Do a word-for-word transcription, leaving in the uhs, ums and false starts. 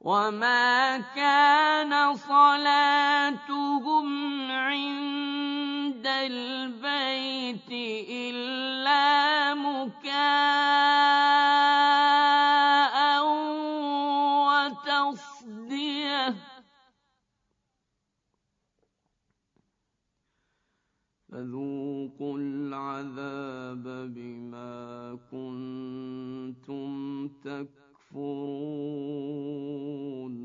وما كان صلاتهم عند البيت إلا مكاء وتصدية فذوقوا العذاب بما كنتم تكفرون